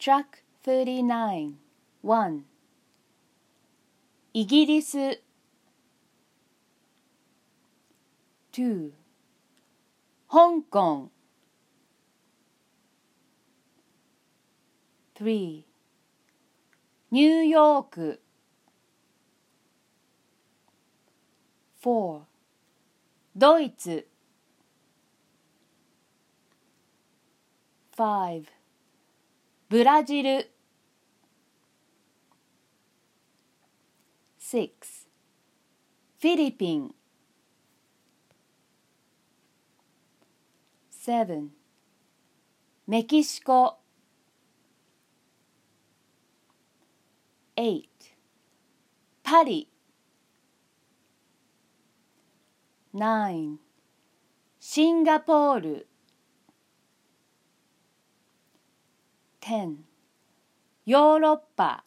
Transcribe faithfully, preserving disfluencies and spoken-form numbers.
Track thirty-nine. one. イギリス two. 香港 three. ニューヨーク four. ドイツ five. ブラジル six. フィリピン seven. メキシコ eight. パリ nine. シンガポール ten. ヨーロッパ